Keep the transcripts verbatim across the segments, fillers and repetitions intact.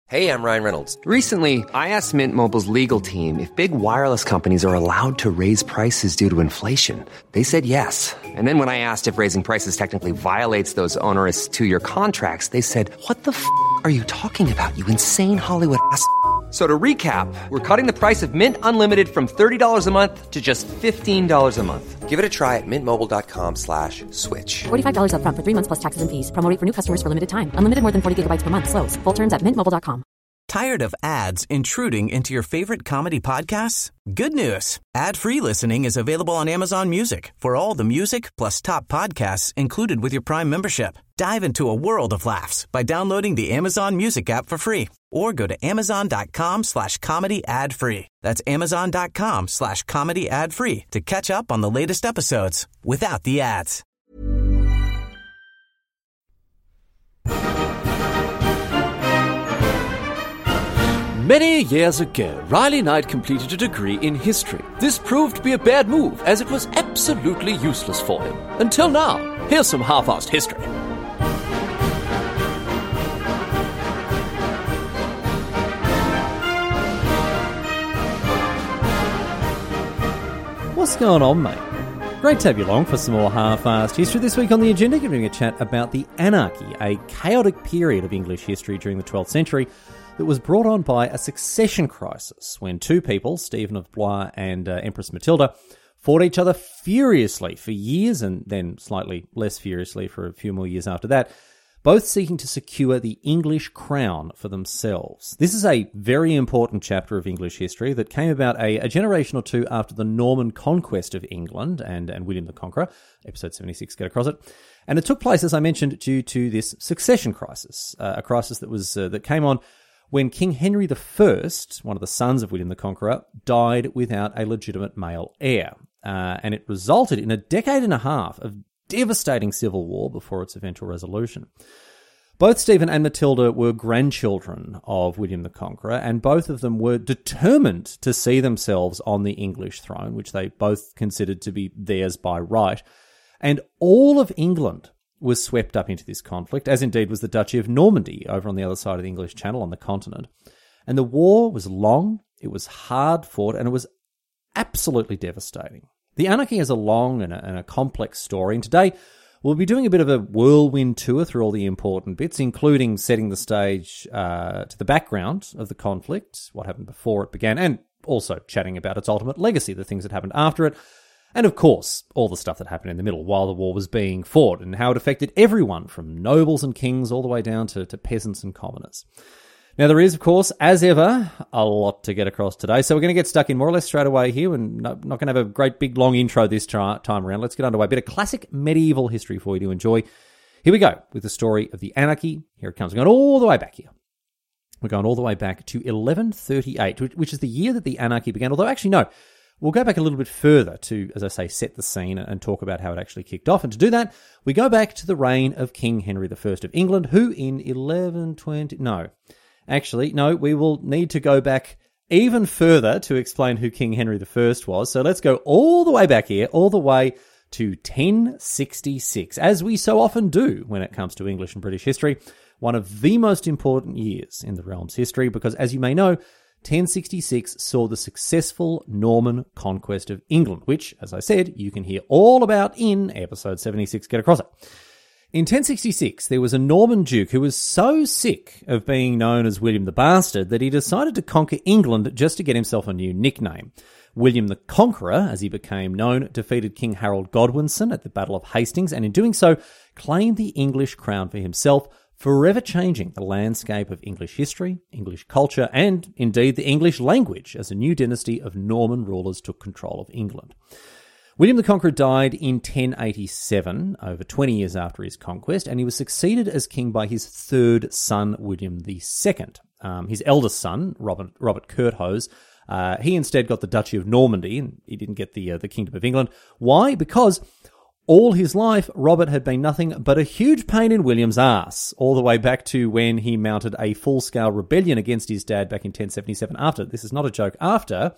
Hey, I'm Ryan Reynolds. Recently, I asked Mint Mobile's legal team if big wireless companies are allowed to raise prices due to inflation. They said yes. And then when I asked if raising prices technically violates those onerous two-year contracts, they said, what the f*** are you talking about, you insane Hollywood ass f- So to recap, we're cutting the price of Mint Unlimited from thirty dollars a month to just fifteen dollars a month. Give it a try at mintmobile.com slash switch. forty-five dollars up front for three months plus taxes and fees. Promo rate for new customers for limited time. Unlimited more than forty gigabytes per month. Slows full terms at mint mobile dot com. Tired of ads intruding into your favorite comedy podcasts? Good news. Ad-free listening is available on Amazon Music for all the music plus top podcasts included with your Prime membership. Dive into a world of laughs by downloading the Amazon Music app for free or go to amazon.com slash comedy ad free. That's amazon.com slash comedy ad free to catch up on the latest episodes without the ads. Many years ago, Riley Knight completed a degree in history. This proved to be a bad move, as it was absolutely useless for him. Until now. Here's some half-assed history. What's going on, mate? Great to have you along for some more half-assed history. This week on the agenda, giving a chat about the Anarchy, a chaotic period of English history during the twelfth century that was brought on by a succession crisis when two people, Stephen of Blois and uh, Empress Matilda, fought each other furiously for years and then slightly less furiously for a few more years after that, both seeking to secure the English crown for themselves. This is a very important chapter of English history that came about a, a generation or two after the Norman conquest of England and, and William the Conqueror, episode seventy-six, get across it. And it took place, as I mentioned, due to this succession crisis, uh, a crisis that was uh, that came on when King Henry the First, one of the sons of William the Conqueror, died without a legitimate male heir. Uh, and it resulted in a decade and a half of devastating civil war before its eventual resolution. Both Stephen and Matilda were grandchildren of William the Conqueror, and both of them were determined to see themselves on the English throne, which they both considered to be theirs by right. And all of England was swept up into this conflict, as indeed was the Duchy of Normandy over on the other side of the English Channel on the continent. And the war was long, it was hard fought, and it was absolutely devastating. The Anarchy is a long and a, and a complex story, and today we'll be doing a bit of a whirlwind tour through all the important bits, including setting the stage uh, to the background of the conflict, what happened before it began, and also chatting about its ultimate legacy, the things that happened after it, and of course, all the stuff that happened in the middle while the war was being fought and how it affected everyone from nobles and kings all the way down to, to peasants and commoners. Now, there is, of course, as ever, a lot to get across today, so we're going to get stuck in more or less straight away here. We're not, not going to have a great big long intro this time around. Let's get underway. A bit of classic medieval history for you to enjoy. Here we go with the story of the Anarchy. Here it comes. We're going all the way back here. We're going all the way back to eleven thirty-eight, which is the year that the Anarchy began, although actually no. We'll go back a little bit further to, as I say, set the scene and talk about how it actually kicked off. And to do that, we go back to the reign of King Henry the First of England, who in eleven twenty... No, actually, no, we will need to go back even further to explain who King Henry the First was. So let's go all the way back here, all the way to ten sixty-six, as we so often do when it comes to English and British history, one of the most important years in the realm's history, because as you may know, ten sixty-six saw the successful Norman conquest of England, which, as I said, you can hear all about in episode seventy-six, Get Across It. In ten sixty-six, there was a Norman duke who was so sick of being known as William the Bastard that he decided to conquer England just to get himself a new nickname. William the Conqueror, as he became known, defeated King Harold Godwinson at the Battle of Hastings, and in doing so, claimed the English crown for himself, forever changing the landscape of English history, English culture, and indeed the English language as a new dynasty of Norman rulers took control of England. William the Conqueror died in ten eighty-seven, over twenty years after his conquest, and he was succeeded as king by his third son, William the Second. Um, his eldest son, Robert, Robert Curthose, uh, he instead got the Duchy of Normandy, and he didn't get the uh, the Kingdom of England. Why? Because all his life, Robert had been nothing but a huge pain in William's ass, all the way back to when he mounted a full-scale rebellion against his dad back in ten seventy-seven. After, this is not a joke, after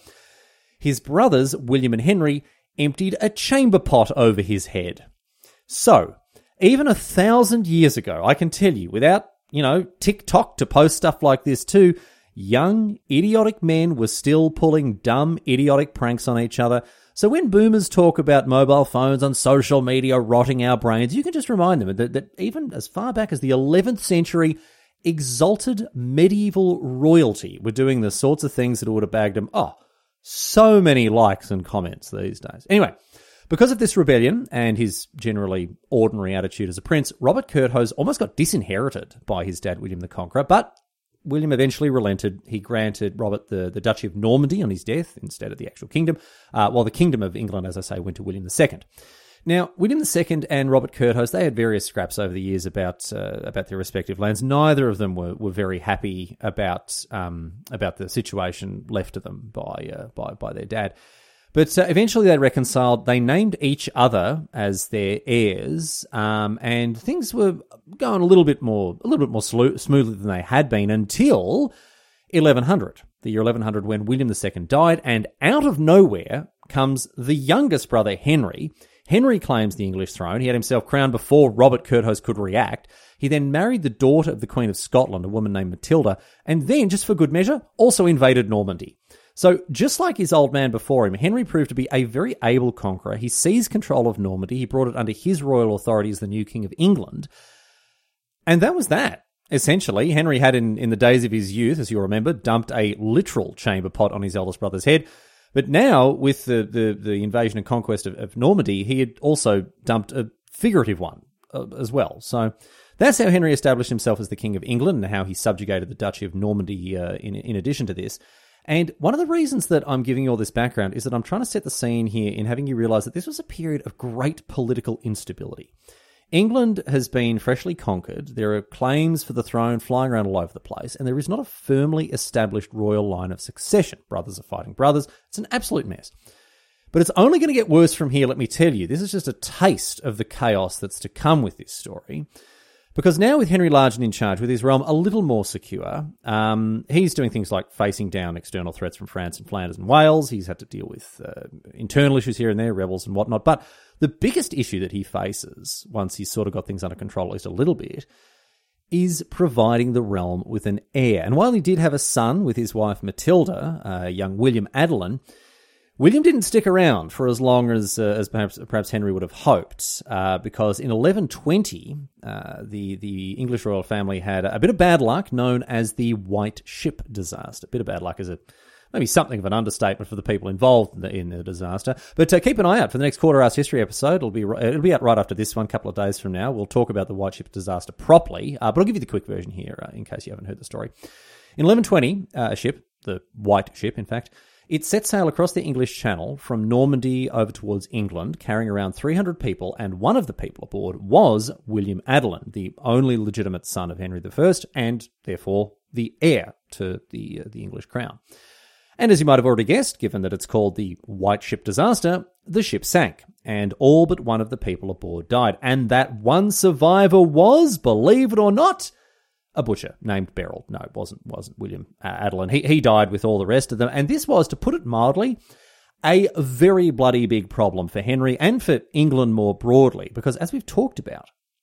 his brothers, William and Henry, emptied a chamber pot over his head. So, even a thousand years ago, I can tell you, without you know, TikTok to post stuff like this too. Young, idiotic men were still pulling dumb, idiotic pranks on each other. So when boomers talk about mobile phones on social media rotting our brains, you can just remind them that, that even as far back as the eleventh century, exalted medieval royalty were doing the sorts of things that would have bagged them, oh, so many likes and comments these days. Anyway, because of this rebellion and his generally ordinary attitude as a prince, Robert Curthose almost got disinherited by his dad, William the Conqueror, but William eventually relented. He granted Robert the, the Duchy of Normandy on his death instead of the actual kingdom, uh, while the Kingdom of England, as I say, went to William the Second. Now, William the Second and Robert Curthose, they had various scraps over the years about uh, about their respective lands. Neither of them were, were very happy about um, about the situation left to them by uh, by by their dad. But uh, eventually they reconciled. They named each other as their heirs, um, and things were going a little bit more, a little bit more slo- smoothly than they had been until eleven hundred, the year eleven hundred, when William the Second died, and out of nowhere comes the youngest brother, Henry. Henry claims the English throne. He had himself crowned before Robert Curthose could react. He then married the daughter of the Queen of Scotland, a woman named Matilda, and then, just for good measure, also invaded Normandy. So, just like his old man before him, Henry proved to be a very able conqueror. He seized control of Normandy. He brought it under his royal authority as the new King of England. And that was that. Essentially, Henry had, in, in the days of his youth, as you'll remember, dumped a literal chamber pot on his eldest brother's head. But now, with the, the, the invasion and conquest of, of Normandy, he had also dumped a figurative one uh, as well. So that's how Henry established himself as the King of England and how he subjugated the Duchy of Normandy uh, in, in addition to this. And one of the reasons that I'm giving you all this background is that I'm trying to set the scene here in having you realise that this was a period of great political instability. England has been freshly conquered. There are claims for the throne flying around all over the place, and there is not a firmly established royal line of succession. Brothers are fighting brothers. It's an absolute mess. But it's only going to get worse from here, let me tell you. This is just a taste of the chaos that's to come with this story. Because now with Henry Largent in charge, with his realm a little more secure, um, he's doing things like facing down external threats from France and Flanders and Wales. He's had to deal with uh, internal issues here and there, rebels and whatnot. But the biggest issue that he faces, once he's sort of got things under control at least a little bit, is providing the realm with an heir. And while he did have a son with his wife Matilda, uh, young William Adelin, William didn't stick around for as long as uh, as perhaps perhaps Henry would have hoped, uh, because in eleven twenty, uh, the the English royal family had a bit of bad luck, known as the White Ship disaster. A bit of bad luck is a maybe something of an understatement for the people involved in the, in the disaster. But uh, keep an eye out for the next Quarter Hours History episode. It'll be it'll be out right after this one, a couple of days from now. We'll talk about the White Ship disaster properly, uh, but I'll give you the quick version here uh, in case you haven't heard the story. In eleven twenty, uh, a ship, the White Ship, in fact, it set sail across the English Channel from Normandy over towards England, carrying around three hundred people, and one of the people aboard was William Adelin, the only legitimate son of Henry the First, and therefore the heir to the, uh, the English crown. And as you might have already guessed, given that it's called the White Ship disaster, the ship sank, and all but one of the people aboard died. And that one survivor was, believe it or not, a butcher named Beryl. No, it wasn't, wasn't William uh, Adelin. He, he died with all the rest of them. And this was, to put it mildly, a very bloody big problem for Henry and for England more broadly. Because as we've talked about,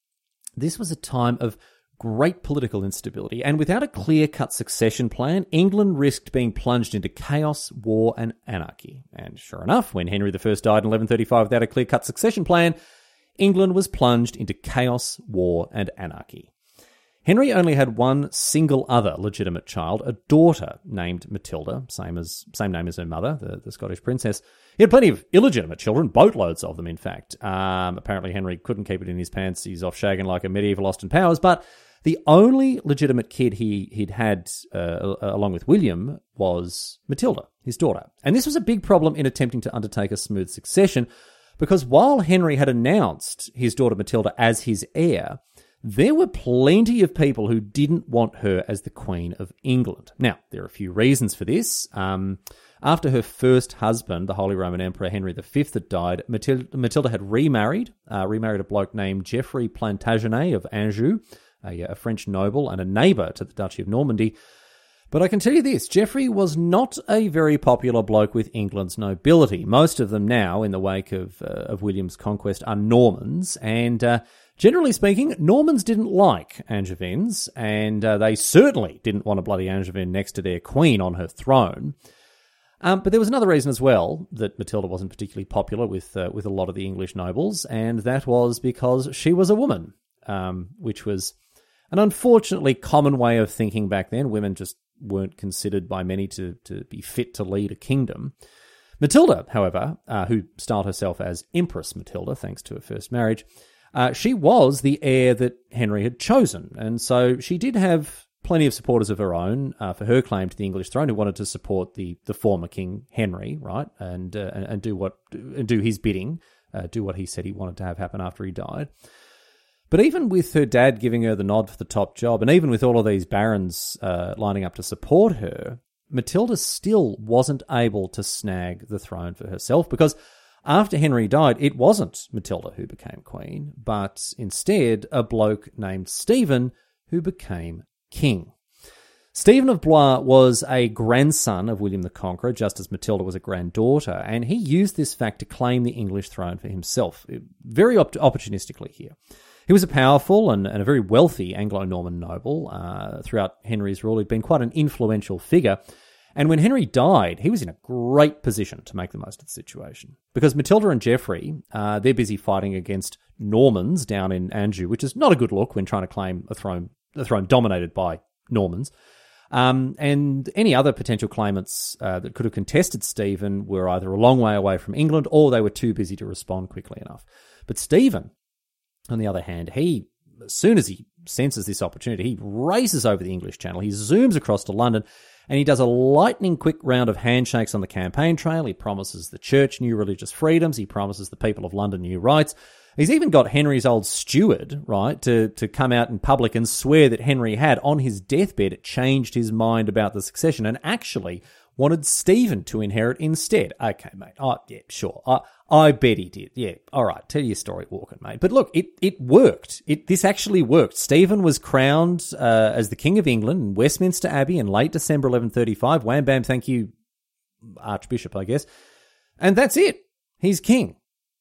this was a time of great political instability. And without a clear-cut succession plan, England risked being plunged into chaos, war, and anarchy. And sure enough, when Henry the First died in eleven thirty-five without a clear-cut succession plan, England was plunged into chaos, war, and anarchy. Henry only had one single other legitimate child, a daughter named Matilda, same as same name as her mother, the, the Scottish princess. He had plenty of illegitimate children, boatloads of them, in fact. Um, apparently Henry couldn't keep it in his pants. He's off shagging like a medieval Austin Powers. But the only legitimate kid he, he'd had, uh, along with William, was Matilda, his daughter. And this was a big problem in attempting to undertake a smooth succession, because while Henry had announced his daughter Matilda as his heir, there were plenty of people who didn't want her as the Queen of England. Now, there are a few reasons for this. Um, after her first husband, the Holy Roman Emperor Henry the Fifth, had died, Matilda, Matilda had remarried, uh, remarried a bloke named Geoffrey Plantagenet of Anjou, a, a French noble and a neighbour to the Duchy of Normandy. But I can tell you this, Geoffrey was not a very popular bloke with England's nobility. Most of them now, in the wake of, uh, of William's conquest, are Normans, and uh, generally speaking, Normans didn't like Angevins, and uh, they certainly didn't want a bloody Angevin next to their queen on her throne. Um, but there was another reason as well that Matilda wasn't particularly popular with uh, with a lot of the English nobles, and that was because she was a woman, um, which was an unfortunately common way of thinking back then. Women just weren't considered by many to, to be fit to lead a kingdom. Matilda, however, uh, who styled herself as Empress Matilda, thanks to her first marriage, uh, she was the heir that Henry had chosen, and so she did have plenty of supporters of her own uh, for her claim to the English throne, who wanted to support the, the former King Henry, right, and uh, and, and do what and do his bidding, uh, do what he said he wanted to have happen after he died. But even with her dad giving her the nod for the top job, and even with all of these barons uh, lining up to support her, Matilda still wasn't able to snag the throne for herself, because after Henry died, it wasn't Matilda who became queen, but instead a bloke named Stephen who became king. Stephen of Blois was a grandson of William the Conqueror, just as Matilda was a granddaughter, and he used this fact to claim the English throne for himself, very op- opportunistically here. He was a powerful and, and a very wealthy Anglo-Norman noble. Uh, throughout Henry's rule, he'd been quite an influential figure. And when Henry died, he was in a great position to make the most of the situation. Because Matilda and Geoffrey, uh, they're busy fighting against Normans down in Anjou, which is not a good look when trying to claim a throne, a throne dominated by Normans. Um, and any other potential claimants uh, that could have contested Stephen were either a long way away from England, or they were too busy to respond quickly enough. But Stephen, on the other hand, he, as soon as he senses this opportunity, he races over the English Channel, he zooms across to London, and he does a lightning-quick round of handshakes on the campaign trail. He promises the church new religious freedoms, he promises the people of London new rights. He's even got Henry's old steward, right, to, to come out in public and swear that Henry had, on his deathbed, changed his mind about the succession and actually wanted Stephen to inherit instead. Okay, mate. Oh, yeah, sure. I, I bet he did. Yeah, all right. Tell your story walking, mate. But look, it, it worked. It This actually worked. Stephen was crowned uh, as the King of England in Westminster Abbey in late December eleven thirty-five. Wham, bam, thank you, Archbishop, I guess. And that's it. He's king.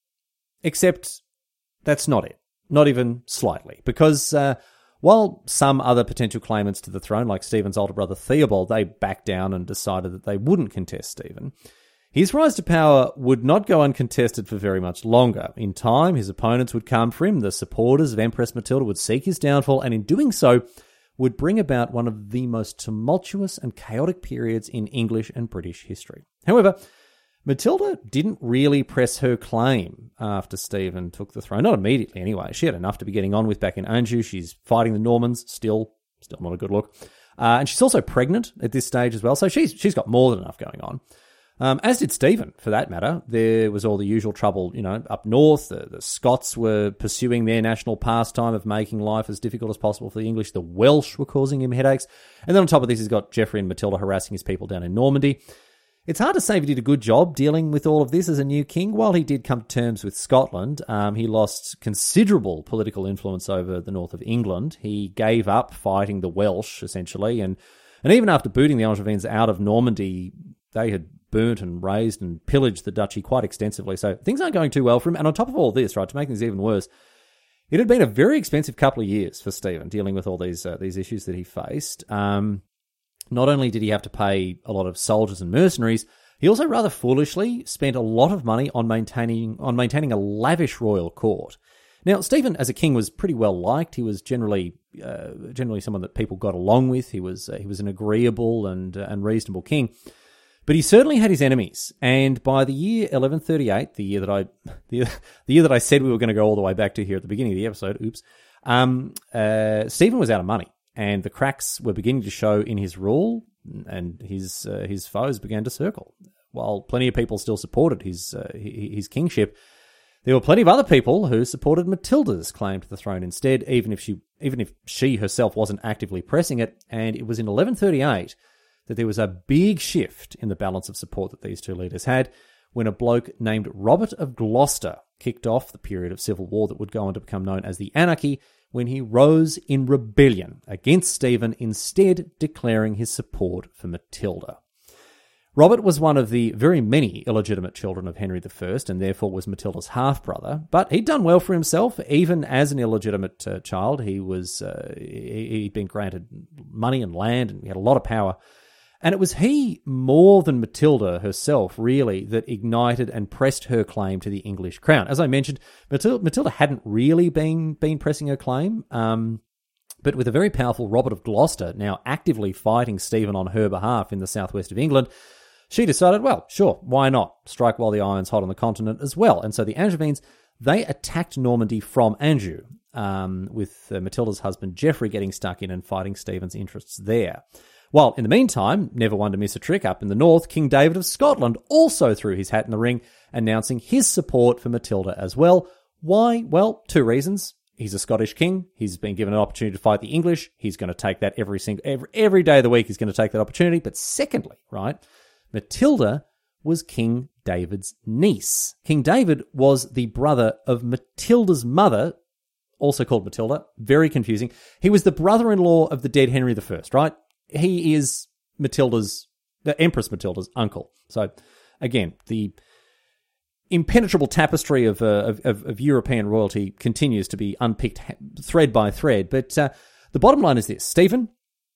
Except that's not it. Not even slightly. Because uh, while some other potential claimants to the throne, like Stephen's older brother Theobald, they backed down and decided that they wouldn't contest Stephen, his rise to power would not go uncontested for very much longer. In time, his opponents would come for him, the supporters of Empress Matilda would seek his downfall, and in doing so, would bring about one of the most tumultuous and chaotic periods in English and British history. However, Matilda didn't really press her claim after Stephen took the throne. Not immediately, anyway. She had enough to be getting on with back in Anjou. She's fighting the Normans, still, still not a good look. Uh, and she's also pregnant at this stage as well, so she's she's got more than enough going on. Um, as did Stephen, for that matter. There was all the usual trouble, you know, up north. The, the Scots were pursuing their national pastime of making life as difficult as possible for the English. The Welsh were causing him headaches. And then on top of this, he's got Geoffrey and Matilda harassing his people down in Normandy. It's hard to say if he did a good job dealing with all of this as a new king. While he did come to terms with Scotland, um, he lost considerable political influence over the north of England. He gave up fighting the Welsh, essentially, and, and even after booting the Angevins out of Normandy, they had burnt and razed and pillaged the duchy quite extensively. So things aren't going too well for him. And on top of all this, right, to make things even worse, it had been a very expensive couple of years for Stephen dealing with all these uh, these issues that he faced. Um, not only did he have to pay a lot of soldiers and mercenaries, he also rather foolishly spent a lot of money on maintaining on maintaining a lavish royal court. Now, Stephen, as a king, was pretty well liked. He was generally uh, generally someone that people got along with. He was uh, he was an agreeable and uh, and reasonable king. But he certainly had his enemies, and by the year eleven thirty-eight, the year that I the, the year that I said we were going to go all the way back to here at the beginning of the episode, oops, um, uh, Stephen was out of money, and the cracks were beginning to show in his rule, and his uh, his foes began to circle. While plenty of people still supported his uh, his kingship, there were plenty of other people who supported Matilda's claim to the throne instead, even if she even if she herself wasn't actively pressing it. And it was in eleven thirty-eight that there was a big shift in the balance of support that these two leaders had when a bloke named Robert of Gloucester kicked off the period of civil war that would go on to become known as the Anarchy, when he rose in rebellion against Stephen, instead declaring his support for Matilda. Robert was one of the very many illegitimate children of Henry the First, and therefore was Matilda's half-brother, but he'd done well for himself. Even as an illegitimate uh, child, he was, uh, he, he'd been granted money and land, and he had a lot of power. And it was he, more than Matilda herself, really, that ignited and pressed her claim to the English crown. As I mentioned, Matilda, Matilda hadn't really been, been pressing her claim, um, but with a very powerful Robert of Gloucester now actively fighting Stephen on her behalf in the southwest of England, she decided, well, sure, why not? Strike while the iron's hot on the continent as well. And so the Angevins, they attacked Normandy from Anjou, um, with uh, Matilda's husband Geoffrey getting stuck in and fighting Stephen's interests there. While in the meantime, never one to miss a trick, up in the north, King David of Scotland also threw his hat in the ring, announcing his support for Matilda as well. Why? Well, two reasons. He's a Scottish king. He's been given an opportunity to fight the English. He's going to take that every single every, every day of the week. He's going to take that opportunity. But secondly, right, Matilda was King David's niece. King David was the brother of Matilda's mother, also called Matilda. Very confusing. He was the brother-in-law of the dead Henry the First, right? He is Matilda's, the Empress Matilda's uncle. So, again, the impenetrable tapestry of, uh, of, of European royalty continues to be unpicked thread by thread. But uh, the bottom line is this. Stephen,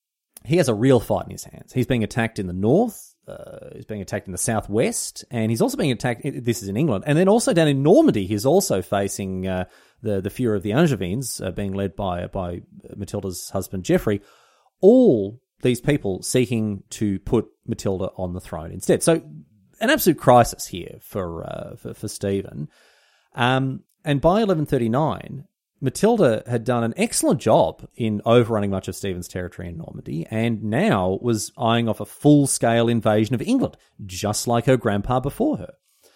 he has a real fight in his hands. He's being attacked in the north. Uh, he's being attacked in the southwest, and he's also being attacked, this is in England, and then also down in Normandy, he's also facing uh, the, the fury of the Angevins, uh, being led by, by Matilda's husband, Geoffrey, all these people seeking to put Matilda on the throne instead. So an absolute crisis here for, uh, for, for Stephen. Um, and by eleven thirty-nine, Matilda had done an excellent job in overrunning much of Stephen's territory in Normandy, and now was eyeing off a full-scale invasion of England, just like her grandpa before her.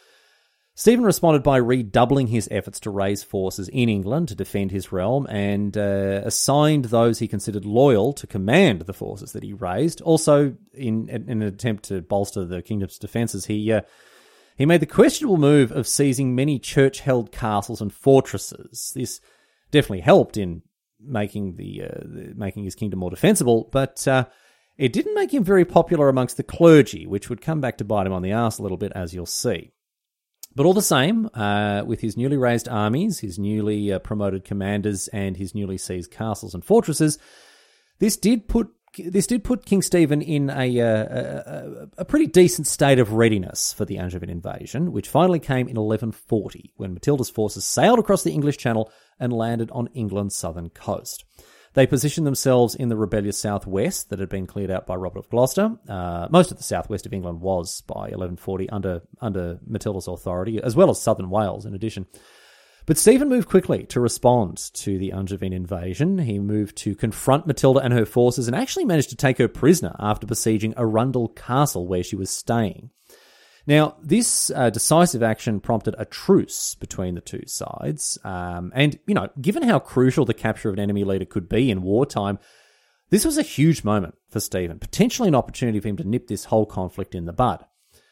Stephen responded by redoubling his efforts to raise forces in England to defend his realm, and uh, assigned those he considered loyal to command the forces that he raised. Also, in, in an attempt to bolster the kingdom's defences, he... Uh, he made the questionable move of seizing many church-held castles and fortresses. This definitely helped in making the, uh, the making his kingdom more defensible, but uh, it didn't make him very popular amongst the clergy, which would come back to bite him on the arse a little bit, as you'll see. But all the same, uh, with his newly raised armies, his newly uh, promoted commanders, and his newly seized castles and fortresses, this did put this did put King Stephen in a, uh, a, a pretty decent state of readiness for the Angevin invasion, which finally came in eleven forty, when Matilda's forces sailed across the English Channel and landed on England's southern coast. They positioned themselves in the rebellious southwest that had been cleared out by Robert of Gloucester. Uh, most of the southwest of England was, by eleven forty, under under Matilda's authority, as well as southern Wales in addition. But Stephen moved quickly to respond to the Angevin invasion. He moved to confront Matilda and her forces, and actually managed to take her prisoner after besieging Arundel Castle, where she was staying. Now, this uh, decisive action prompted a truce between the two sides, um, and, you know, given how crucial the capture of an enemy leader could be in wartime, this was a huge moment for Stephen, potentially an opportunity for him to nip this whole conflict in the bud.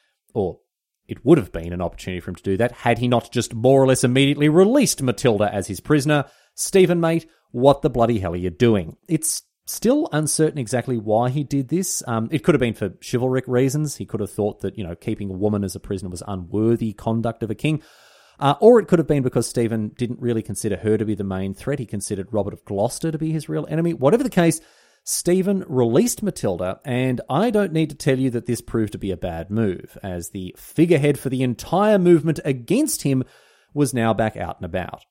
Or it would have been an opportunity for him to do that had he not just more or less immediately released Matilda as his prisoner. Stephen, mate, what the bloody hell are you doing? It's still uncertain exactly why he did this. Um, it could have been for chivalric reasons. He could have thought that, you know, keeping a woman as a prisoner was unworthy conduct of a king. Uh, or it could have been because Stephen didn't really consider her to be the main threat. He considered Robert of Gloucester to be his real enemy. Whatever the case, Stephen released Matilda, and I don't need to tell you that this proved to be a bad move, as the figurehead for the entire movement against him was now back out and about.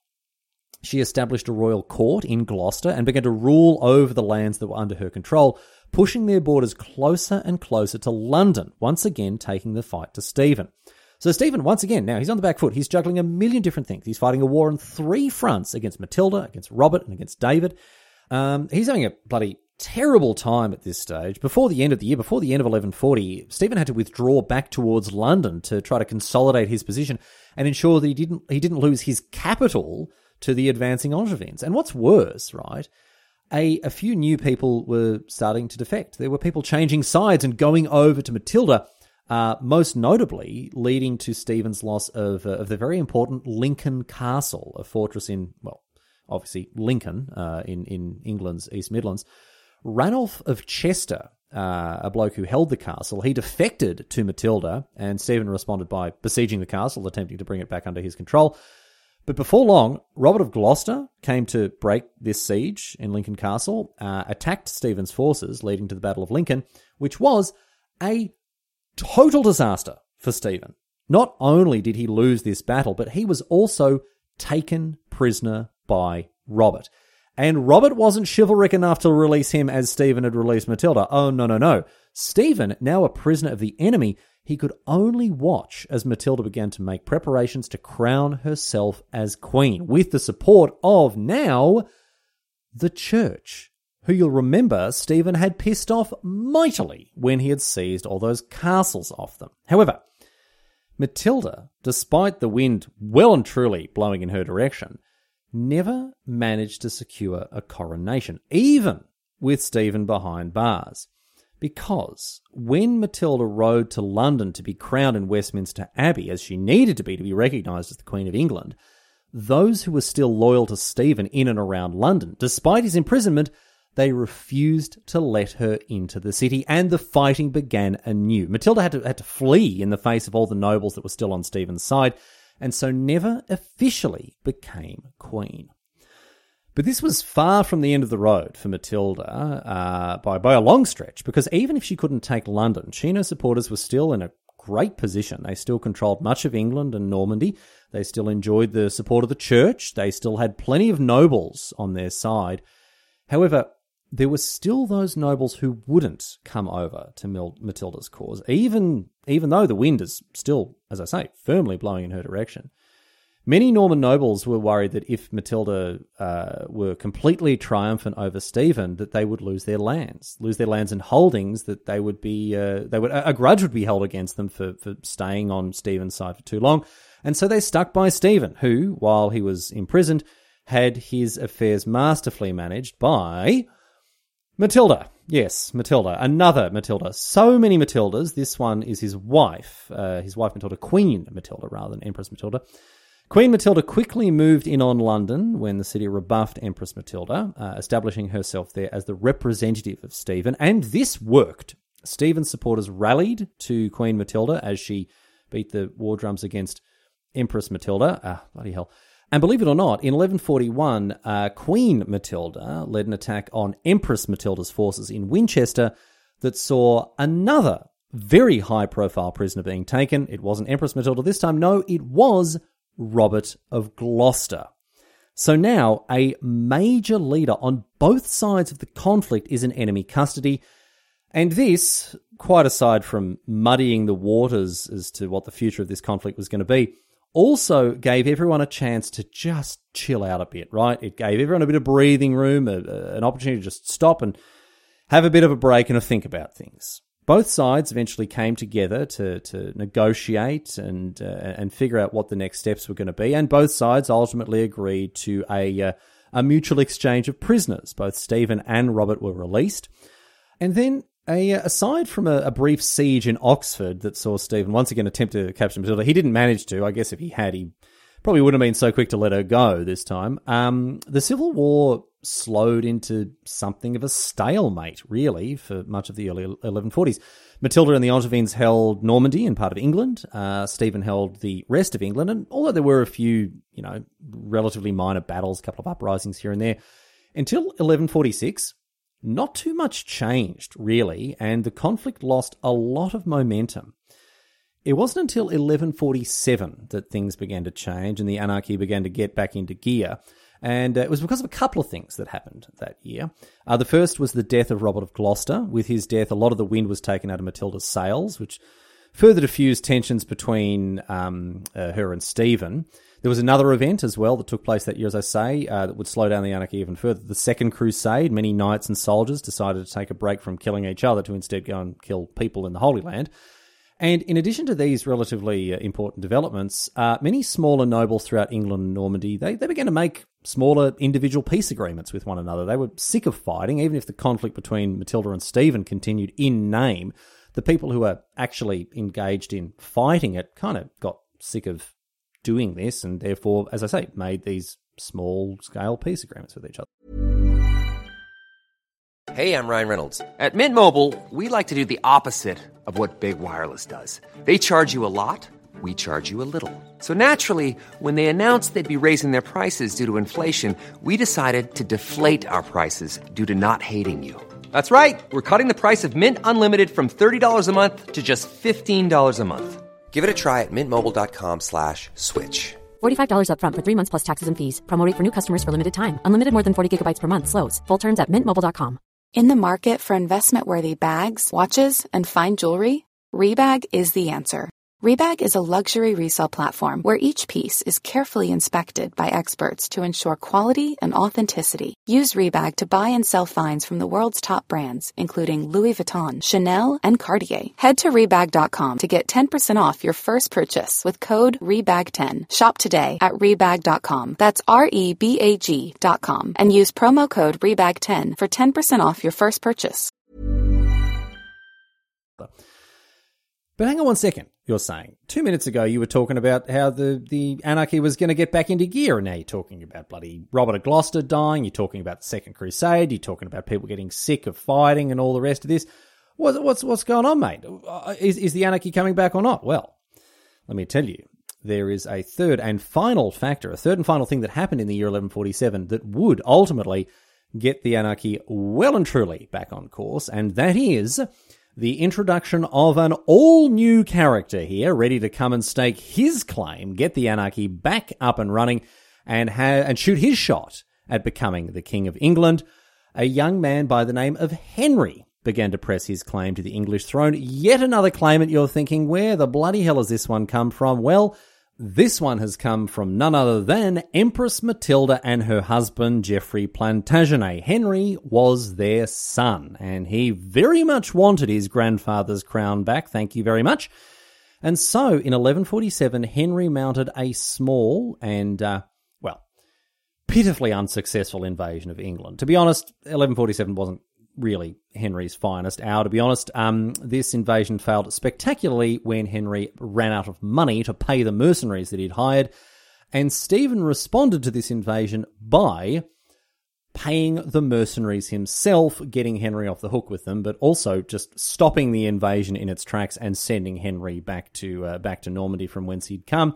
She established a royal court in Gloucester and began to rule over the lands that were under her control, pushing their borders closer and closer to London, once again taking the fight to Stephen. So Stephen, once again, now he's on the back foot. He's juggling a million different things. He's fighting a war on three fronts, against Matilda, against Robert, and against David. Um, he's having a bloody terrible time at this stage. Before the end of the year, before the end of eleven forty, Stephen had to withdraw back towards London to try to consolidate his position and ensure that he didn't he didn't lose his capital to the advancing Angevins. And what's worse, right, a, a few new people were starting to defect. There were people changing sides and going over to Matilda, uh, most notably leading to Stephen's loss of, uh, of the very important Lincoln Castle, a fortress in, well, obviously Lincoln uh, in, in England's East Midlands, Ranulph of Chester, uh, a bloke who held the castle, he defected to Matilda, and Stephen responded by besieging the castle, attempting to bring it back under his control. But before long, Robert of Gloucester came to break this siege in Lincoln Castle, uh, attacked Stephen's forces, leading to the Battle of Lincoln, which was a total disaster for Stephen. Not only did he lose this battle, but he was also taken prisoner by Robert. And Robert wasn't chivalric enough to release him as Stephen had released Matilda. Oh, no, no, no. Stephen, now a prisoner of the enemy, he could only watch as Matilda began to make preparations to crown herself as queen, with the support of, now, the church, who you'll remember Stephen had pissed off mightily when he had seized all those castles off them. However, Matilda, despite the wind well and truly blowing in her direction, never managed to secure a coronation, even with Stephen behind bars. Because when Matilda rode to London to be crowned in Westminster Abbey, as she needed to be to be recognised as the Queen of England, those who were still loyal to Stephen in and around London, despite his imprisonment, they refused to let her into the city, and the fighting began anew. Matilda had to, had to flee in the face of all the nobles that were still on Stephen's side, and so never officially became queen. But this was far from the end of the road for Matilda uh, by, by a long stretch, because even if she couldn't take London, she and her supporters were still in a great position. They still controlled much of England and Normandy. They still enjoyed the support of the church. They still had plenty of nobles on their side. However, there were still those nobles who wouldn't come over to Mil- Matilda's cause, even, even though the wind is still, as I say, firmly blowing in her direction. Many Norman nobles were worried that if Matilda uh, were completely triumphant over Stephen, that they would lose their lands, lose their lands and holdings, that they would be, uh, they would a grudge would be held against them for, for staying on Stephen's side for too long. And so they stuck by Stephen, who, while he was imprisoned, had his affairs masterfully managed by Matilda. Yes, Matilda. Another Matilda. So many Matildas. This one is his wife, uh, his wife Matilda, Queen Matilda rather than Empress Matilda. Queen Matilda quickly moved in on London when the city rebuffed Empress Matilda, uh, establishing herself there as the representative of Stephen, and this worked. Stephen's supporters rallied to Queen Matilda as she beat the war drums against Empress Matilda. Ah, bloody hell. And believe it or not, in eleven forty-one, uh, Queen Matilda led an attack on Empress Matilda's forces in Winchester that saw another very high-profile prisoner being taken. It wasn't Empress Matilda this time. No, it was Robert of Gloucester. So now a major leader on both sides of the conflict is in enemy custody, and this, quite aside from muddying the waters as to what the future of this conflict was going to be, also gave everyone a chance to just chill out a bit, right? It gave everyone a bit of breathing room, a, a, an opportunity to just stop and have a bit of a break and a think about things. Both sides eventually came together to to negotiate and uh, and figure out what the next steps were going to be, and both sides ultimately agreed to a uh, a mutual exchange of prisoners. Both Stephen and Robert were released, and then a, aside from a, a brief siege in Oxford that saw Stephen once again attempt to capture Matilda, he didn't manage to. I guess if he had, he probably wouldn't have been so quick to let her go this time. Um, the Civil War slowed into something of a stalemate, really, for much of the early eleven forties. Matilda and the Angevins held Normandy and part of England. Uh, Stephen held the rest of England, and although there were a few, you know, relatively minor battles, a couple of uprisings here and there, until eleven forty-six, not too much changed, really, and the conflict lost a lot of momentum. It wasn't until eleven forty-seven that things began to change and the anarchy began to get back into gear. And uh, it was because of a couple of things that happened that year. Uh, the first was the death of Robert of Gloucester. With his death, a lot of the wind was taken out of Matilda's sails, which further diffused tensions between um, uh, her and Stephen. There was another event as well that took place that year, as I say, uh, that would slow down the anarchy even further. The Second Crusade. Many knights and soldiers decided to take a break from killing each other to instead go and kill people in the Holy Land. And in addition to these relatively uh, important developments, uh, many smaller nobles throughout England and Normandy, they, they began to make smaller individual peace agreements with one another. They were sick of fighting, even if the conflict between Matilda and Stephen continued in name. The people who were actually engaged in fighting it kind of got sick of doing this and therefore, as I say, made these small-scale peace agreements with each other. Hey, I'm Ryan Reynolds. At Mint Mobile, we like to do the opposite of what Big Wireless does. They charge you a lot, we charge you a little. So naturally, when they announced they'd be raising their prices due to inflation, we decided to deflate our prices due to not hating you. That's right. We're cutting the price of Mint Unlimited from thirty dollars a month to just fifteen dollars a month. Give it a try at mintmobile.com slash switch. forty-five dollars up front for three months plus taxes and fees. Promo rate for new customers for limited time. Unlimited more than forty gigabytes per month. Slows full terms at mint mobile dot com. In the market for investment-worthy bags, watches, and fine jewelry, Rebag is the answer. Rebag is a luxury resale platform where each piece is carefully inspected by experts to ensure quality and authenticity. Use Rebag to buy and sell finds from the world's top brands, including Louis Vuitton, Chanel, and Cartier. Head to Rebag dot com to get ten percent off your first purchase with code Rebag ten. Shop today at Rebag dot com. That's R E B A G dot com. And use promo code Rebag ten for ten percent off your first purchase. But hang on one second, you're saying. Two minutes ago you were talking about how the, the anarchy was going to get back into gear, and now you're talking about bloody Robert of Gloucester dying, you're talking about the Second Crusade, you're talking about people getting sick of fighting and all the rest of this. What, what's what's going on, mate? Is, is the anarchy coming back or not? Well, let me tell you, there is a third and final factor, a third and final thing that happened in the year eleven forty-seven that would ultimately get the anarchy well and truly back on course, and that is the introduction of an all-new character here, ready to come and stake his claim, get the anarchy back up and running, and ha- and shoot his shot at becoming the King of England. A young man by the name of Henry began to press his claim to the English throne. Yet another claimant. You're thinking, where the bloody hell has this one come from? Well, this one has come from none other than Empress Matilda and her husband, Geoffrey Plantagenet. Henry was their son, and he very much wanted his grandfather's crown back, thank you very much. And so, in eleven forty-seven, Henry mounted a small and, uh, well, pitifully unsuccessful invasion of England. To be honest, eleven forty-seven wasn't really Henry's finest hour, to be honest. Um, this invasion failed spectacularly when Henry ran out of money to pay the mercenaries that he'd hired, and Stephen responded to this invasion by paying the mercenaries himself, getting Henry off the hook with them, but also just stopping the invasion in its tracks and sending Henry back to uh, back to Normandy from whence he'd come.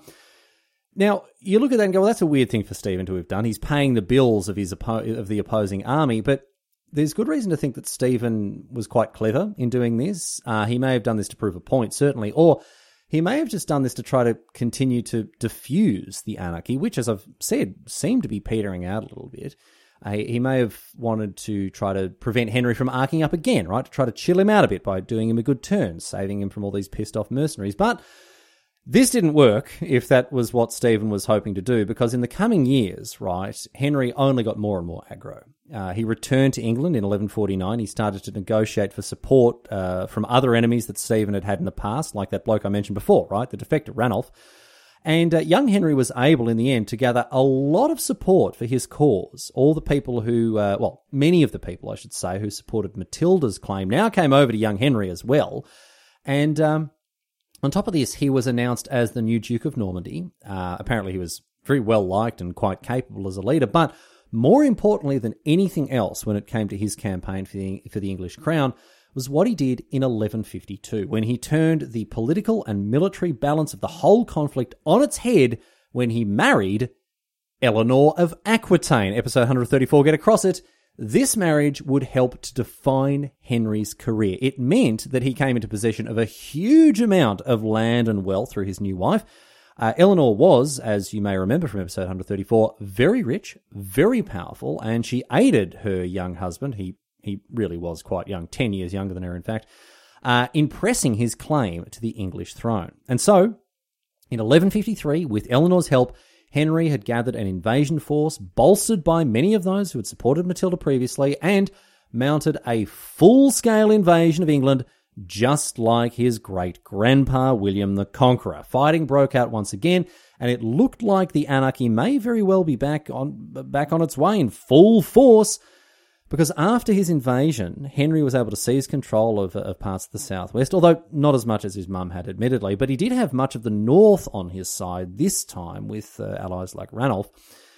Now, you look at that and go, well, that's a weird thing for Stephen to have done. He's paying the bills of his oppo- of the opposing army, but there's good reason to think that Stephen was quite clever in doing this. Uh, he may have done this to prove a point, certainly, or he may have just done this to try to continue to diffuse the anarchy, which, as I've said, seemed to be petering out a little bit. Uh, he may have wanted to try to prevent Henry from arcing up again, right, to try to chill him out a bit by doing him a good turn, saving him from all these pissed-off mercenaries. But this didn't work, if that was what Stephen was hoping to do, because in the coming years, right, Henry only got more and more aggro. Uh, he returned to England in eleven forty-nine. He started to negotiate for support uh, from other enemies that Stephen had had in the past, like that bloke I mentioned before, right, the defector Ranulph. And uh, young Henry was able, in the end, to gather a lot of support for his cause. All the people who, uh, well, many of the people, I should say, who supported Matilda's claim now came over to young Henry as well. And um, on top of this, he was announced as the new Duke of Normandy. Uh, apparently he was very well liked and quite capable as a leader, but more importantly than anything else when it came to his campaign for the, for the English crown was what he did in eleven fifty-two, when he turned the political and military balance of the whole conflict on its head when he married Eleanor of Aquitaine. Episode one thirty-four, get across it. This marriage would help to define Henry's career. It meant that he came into possession of a huge amount of land and wealth through his new wife. Uh, Eleanor was, as you may remember from episode one thirty-four, very rich, very powerful, and she aided her young husband, he he really was quite young, ten years younger than her in fact, uh, in pressing his claim to the English throne. And so, in eleven fifty-three, with Eleanor's help, Henry had gathered an invasion force, bolstered by many of those who had supported Matilda previously, and mounted a full-scale invasion of England, just like his great-grandpa William the Conqueror. Fighting broke out once again, and it looked like the anarchy may very well be back on back on its way in full force, because after his invasion, Henry was able to seize control of, of parts of the southwest, although not as much as his mum had, admittedly, but he did have much of the north on his side this time with uh, allies like Ranulph.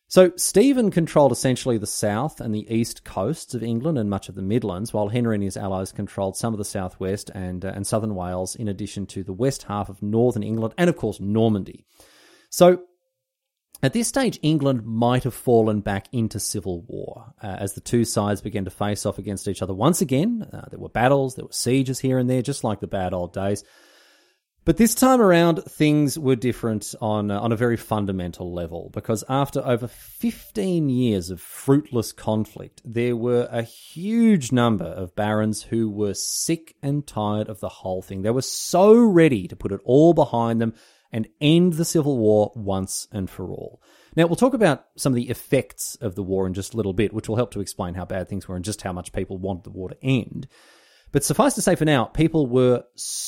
So Stephen controlled essentially the south and the east coasts of England and much of the Midlands, while Henry and his allies controlled some of the southwest and, uh, and southern Wales, in addition to the west half of northern England and, of course, Normandy. So at this stage, England might have fallen back into civil war uh, as the two sides began to face off against each other once again. Uh, there were battles, there were sieges here and there, just like the bad old days. But this time around, things were different on uh, on a very fundamental level, because after over fifteen years of fruitless conflict, there were a huge number of barons who were sick and tired of the whole thing. They were so ready to put it all behind them and end the civil war once and for all. Now, we'll talk about some of the effects of the war in just a little bit, which will help to explain how bad things were and just how much people wanted the war to end. But suffice to say for now, people were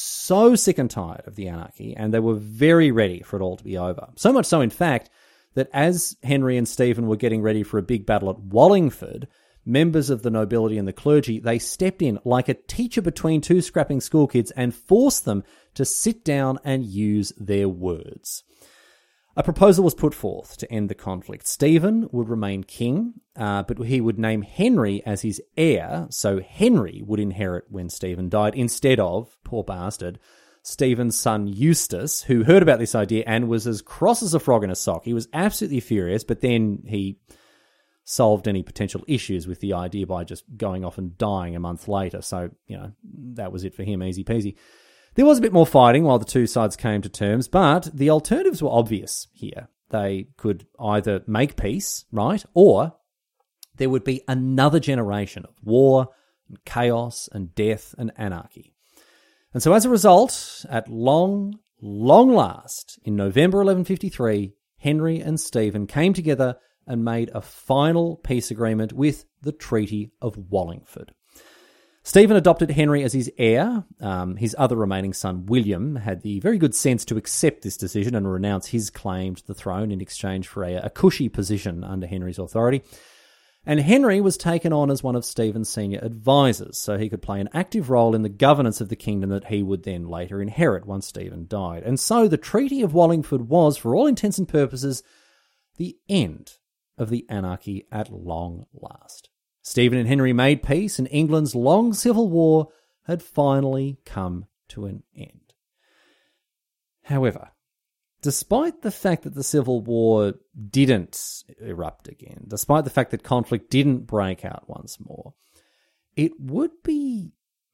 so sick and tired of the anarchy, and they were very ready for it all to be over. So much so, in fact, that as Henry and Stephen were getting ready for a big battle at Wallingford, members of the nobility and the clergy, they stepped in like a teacher between two scrapping schoolkids and forced them to sit down and use their words. A proposal was put forth to end the conflict. Stephen would remain king, uh, but he would name Henry as his heir, so Henry would inherit when Stephen died, instead of, poor bastard, Stephen's son Eustace, who heard about this idea and was as cross as a frog in a sock. He was absolutely furious, but then he solved any potential issues with the idea by just going off and dying a month later. So, you know, that was it for him, easy peasy. There was a bit more fighting while the two sides came to terms, but the alternatives were obvious here. They could either make peace, right, or there would be another generation of war, and chaos, and death, and anarchy. And so as a result, at long, long last, in November eleven fifty-three, Henry and Stephen came together and made a final peace agreement with the Treaty of Wallingford. Stephen adopted Henry as his heir. Um, his other remaining son, William, had the very good sense to accept this decision and renounce his claim to the throne in exchange for a, a cushy position under Henry's authority. And Henry was taken on as one of Stephen's senior advisors, so he could play an active role in the governance of the kingdom that he would then later inherit once Stephen died. And so the Treaty of Wallingford was, for all intents and purposes, the end of the anarchy at long last. Stephen and Henry made peace, and England's long civil war had finally come to an end. However, despite the fact that the Civil War didn't erupt again, despite the fact that conflict didn't break out once more, it would be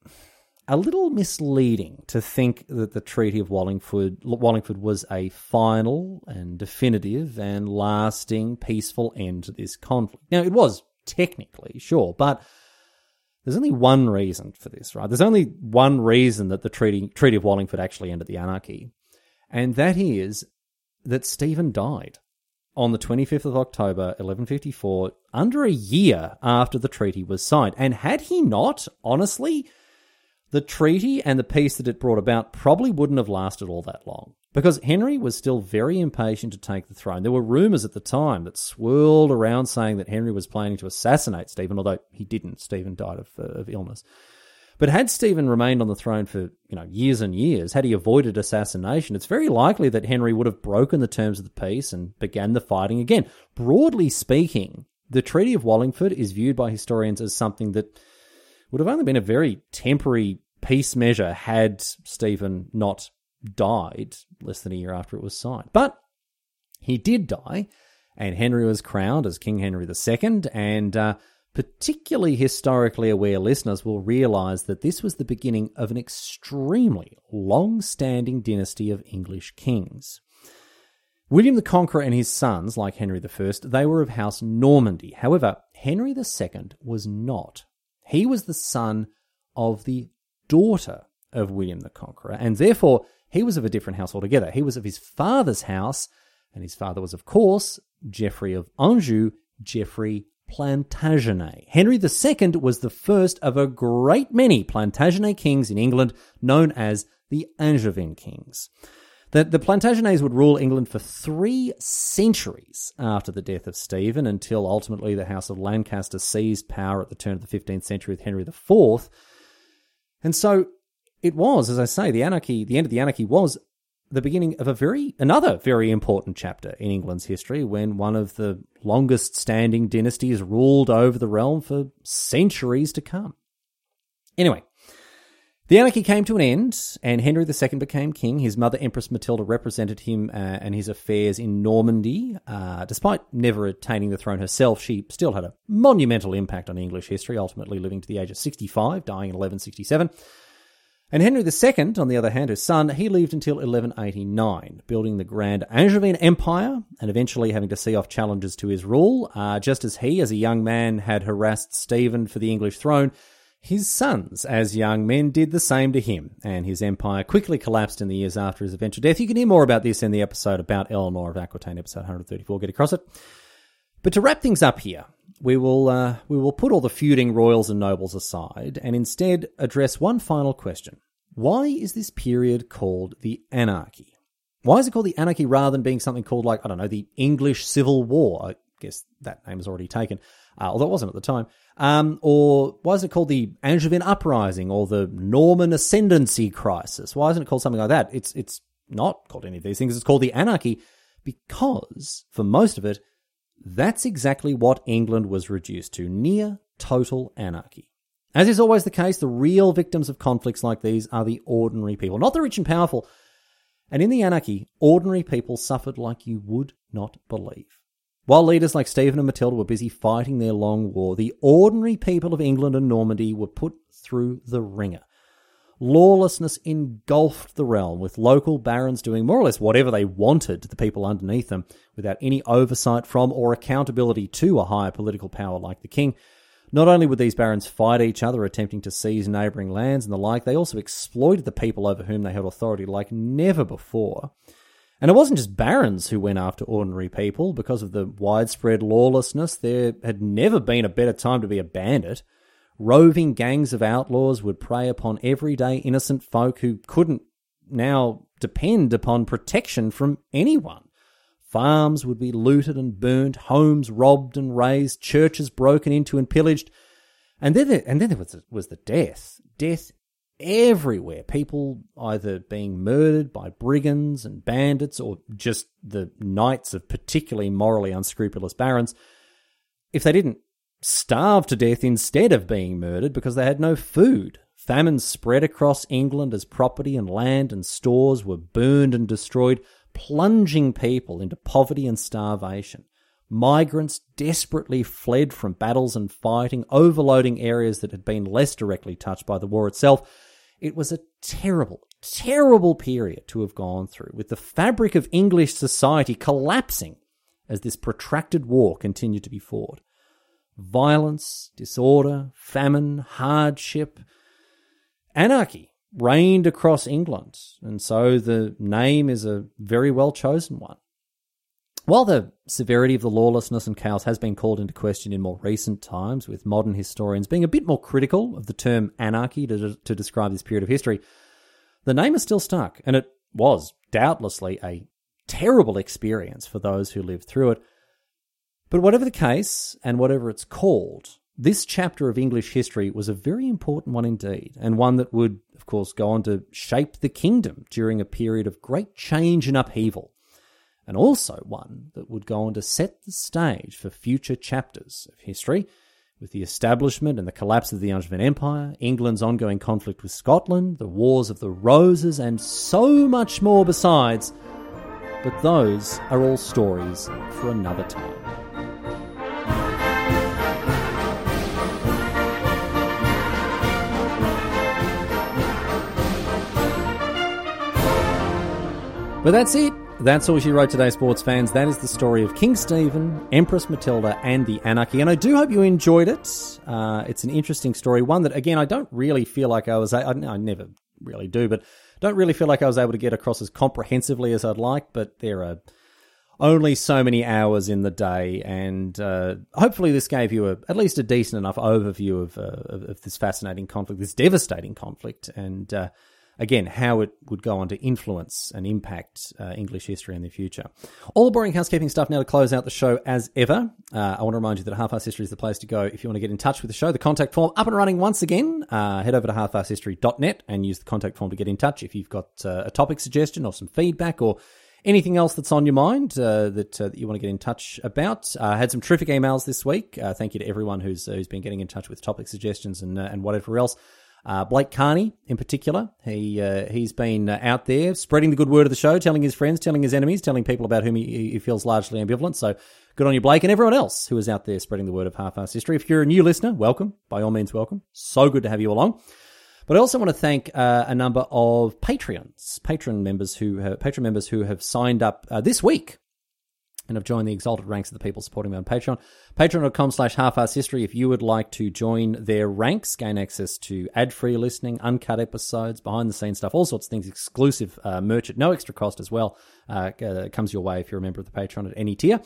a little misleading to think that the Treaty of Wallingford, Wallingford was a final and definitive and lasting peaceful end to this conflict. Now, it was technically, sure, but there's only one reason for this, right? There's only one reason that the Treaty, Treaty of Wallingford actually ended the anarchy, and that is that Stephen died on the twenty-fifth of October, eleven fifty-four, under a year after the treaty was signed. And had he not, honestly, the treaty and the peace that it brought about probably wouldn't have lasted all that long, because Henry was still very impatient to take the throne. There were rumours at the time that swirled around saying that Henry was planning to assassinate Stephen, although he didn't. Stephen died of, uh, of illness. But had Stephen remained on the throne for, you know, years and years, had he avoided assassination, it's very likely that Henry would have broken the terms of the peace and began the fighting again. Broadly speaking, the Treaty of Wallingford is viewed by historians as something that would have only been a very temporary peace measure had Stephen not died less than a year after it was signed. But he did die, and Henry was crowned as King Henry the Second, and uh, particularly historically aware listeners will realise that this was the beginning of an extremely long-standing dynasty of English kings. William the Conqueror and his sons, like Henry the First, they were of House Normandy. However, Henry the Second was not. He was the son of the daughter of William the Conqueror, and therefore he was of a different house altogether. He was of his father's house, and his father was, of course, Geoffrey of Anjou, Geoffrey Plantagenet. Henry the Second was the first of a great many Plantagenet kings in England, known as the Angevin kings. The, the Plantagenets would rule England for three centuries after the death of Stephen, until ultimately the House of Lancaster seized power at the turn of the fifteenth century with Henry the Fourth. And so it was, as I say, the anarchy, the end of the anarchy was the beginning of a very another very important chapter in England's history, when one of the longest-standing dynasties ruled over the realm for centuries to come. Anyway, the anarchy came to an end, and Henry the Second became king. His mother, Empress Matilda, represented him uh, and his affairs in Normandy. Uh, despite never attaining the throne herself, she still had a monumental impact on English history, ultimately living to the age of sixty-five, dying in eleven sixty-seven. And Henry the Second, on the other hand, his son, he lived until eleven eighty-nine, building the Grand Angevin Empire and eventually having to see off challenges to his rule. Uh, just as he, as a young man, had harassed Stephen for the English throne, his sons, as young men, did the same to him, and his empire quickly collapsed in the years after his eventual death. You can hear more about this in the episode about Eleanor of Aquitaine, episode one thirty-four. Get across it. But to wrap things up here, we will uh, we will put all the feuding royals and nobles aside and instead address one final question. Why is this period called the Anarchy? Why is it called the Anarchy rather than being something called, like, I don't know, the English Civil War? I guess that name is already taken, uh, although it wasn't at the time. Um, or why is it called the Angevin Uprising or the Norman Ascendancy Crisis? Why isn't it called something like that? It's it's not called any of these things. It's called the Anarchy because, for most of it, that's exactly what England was reduced to, near total anarchy. As is always the case, the real victims of conflicts like these are the ordinary people, not the rich and powerful. And in the anarchy, ordinary people suffered like you would not believe. While leaders like Stephen and Matilda were busy fighting their long war, the ordinary people of England and Normandy were put through the ringer. Lawlessness engulfed the realm, with local barons doing more or less whatever they wanted to the people underneath them, without any oversight from or accountability to a higher political power like the king. Not only would these barons fight each other, attempting to seize neighbouring lands and the like, they also exploited the people over whom they held authority like never before. And it wasn't just barons who went after ordinary people. Because of the widespread lawlessness, there had never been a better time to be a bandit. Roving gangs of outlaws would prey upon everyday innocent folk who couldn't now depend upon protection from anyone. Farms would be looted and burnt, homes robbed and razed, churches broken into and pillaged. And then there, and then there was, was the death. Death everywhere. People either being murdered by brigands and bandits or just the knights of particularly morally unscrupulous barons. If they didn't starve to death instead of being murdered because they had no food. Famine spread across England as property and land and stores were burned and destroyed, plunging people into poverty and starvation. Migrants desperately fled from battles and fighting, overloading areas that had been less directly touched by the war itself. It was a terrible, terrible period to have gone through, with the fabric of English society collapsing as this protracted war continued to be fought. Violence, disorder, famine, hardship, anarchy reigned across England, and so the name is a very well-chosen one. While the severity of the lawlessness and chaos has been called into question in more recent times, with modern historians being a bit more critical of the term anarchy to, to describe this period of history, the name is still stuck, and it was doubtlessly a terrible experience for those who lived through it. But whatever the case, and whatever it's called, this chapter of English history was a very important one indeed, and one that would, of course, go on to shape the kingdom during a period of great change and upheaval, and also one that would go on to set the stage for future chapters of history, with the establishment and the collapse of the Angevin Empire, England's ongoing conflict with Scotland, the Wars of the Roses, and so much more besides. But those are all stories for another time. But that's it. That's all she wrote today, sports fans. That is the story of King Stephen, Empress Matilda, and the Anarchy. And I do hope you enjoyed it. Uh, it's an interesting story. One that, again, I don't really feel like I was... I, I never really do, but don't really feel like I was able to get across as comprehensively as I'd like. But there are only so many hours in the day. And uh, hopefully this gave you a, at least a decent enough overview of, uh, of, of this fascinating conflict, this devastating conflict. And... Uh, again, how it would go on to influence and impact uh, English history in the future. All boring housekeeping stuff now to close out the show as ever. Uh, I want to remind you that Half-Assed History is the place to go if you want to get in touch with the show. The contact form up and running once again. Uh, head over to half assed history dot net and use the contact form to get in touch if you've got uh, a topic suggestion or some feedback or anything else that's on your mind uh, that, uh, that you want to get in touch about. I uh, had some terrific emails this week. Uh, thank you to everyone who's uh, who's been getting in touch with topic suggestions and uh, and whatever else. Uh, Blake Carney, in particular, he uh, he's been uh, out there spreading the good word of the show, telling his friends, telling his enemies, telling people about whom he, he feels largely ambivalent. So good on you, Blake, and everyone else who is out there spreading the word of Half-Assed History. If you're a new listener, welcome. By all means, welcome. So good to have you along. But I also want to thank uh, a number of Patreons, patron members who have, patron members who have signed up uh, this week and have joined the exalted ranks of the people supporting me on Patreon. Patreon.com slash half-assed history. If you would like to join their ranks, gain access to ad-free listening, uncut episodes, behind-the-scenes stuff, all sorts of things, exclusive uh, merch at no extra cost as well, uh, uh, comes your way if you're a member of the Patreon at any tier.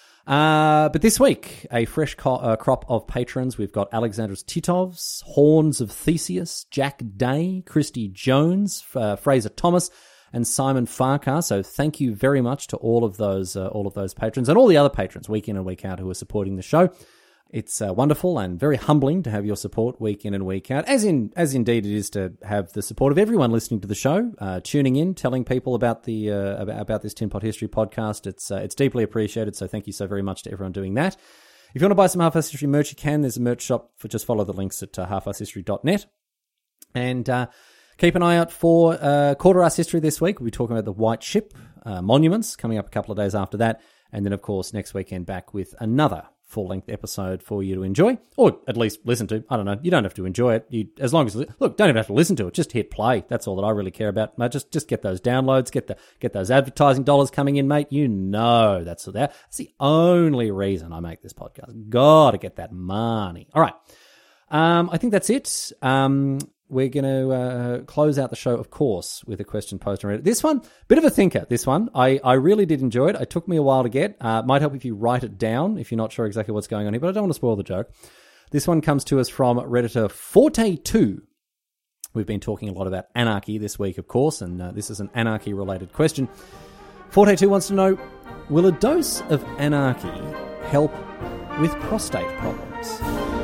Uh, but this week, a fresh co- uh, crop of patrons. We've got Alexandros Titovs, Horns of Theseus, Jack Day, Christy Jones, uh, Fraser Thomas, and Simon Farquhar. So thank you very much to all of those, uh, all of those patrons and all the other patrons week in and week out who are supporting the show. It's uh, wonderful and very humbling to have your support week in and week out, as in as indeed it is to have the support of everyone listening to the show, uh, tuning in, telling people about the uh, about, about this Tin Pot History podcast. It's uh, it's deeply appreciated. So thank you so very much to everyone doing that. If you want to buy some Half-Assed History merch, you can. There's a merch shop. For just follow the links at uh, half assed history dot net. And uh, keep an eye out for uh, Quarter-Assed History this week. We'll be talking about the White Ship uh, monuments coming up a couple of days after that. And then, of course, next weekend back with another full-length episode for you to enjoy, or at least listen to. I don't know. You don't have to enjoy it. You, as long as look, don't even have to listen to it. Just hit play. That's all that I really care about. Mate, just just get those downloads, get the get those advertising dollars coming in, mate. You know that's that. That's the only reason I make this podcast. Got to get that money. All right. Um, I think that's it. Um. We're going to uh, close out the show, of course, with a question posed on Reddit. This one, bit of a thinker, this one. I, I really did enjoy it. It took me a while to get. Uh, might help if you write it down if you're not sure exactly what's going on here, but I don't want to spoil the joke. This one comes to us from Redditor Forte two. We've been talking a lot about anarchy this week, of course, and uh, this is an anarchy-related question. Forte two wants to know, will a dose of anarchy help with prostate problems?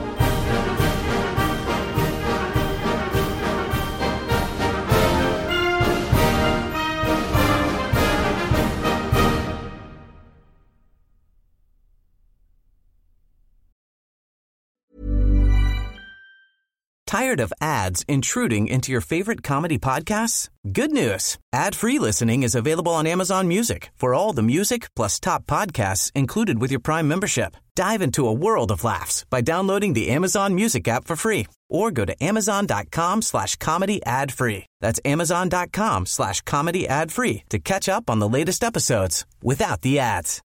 Tired of ads intruding into your favorite comedy podcasts? Good news. Ad-free listening is available on Amazon Music for all the music plus top podcasts included with your Prime membership. Dive into a world of laughs by downloading the Amazon Music app for free or go to amazon.com slash comedy ad free. That's amazon.com slash comedy ad free to catch up on the latest episodes without the ads.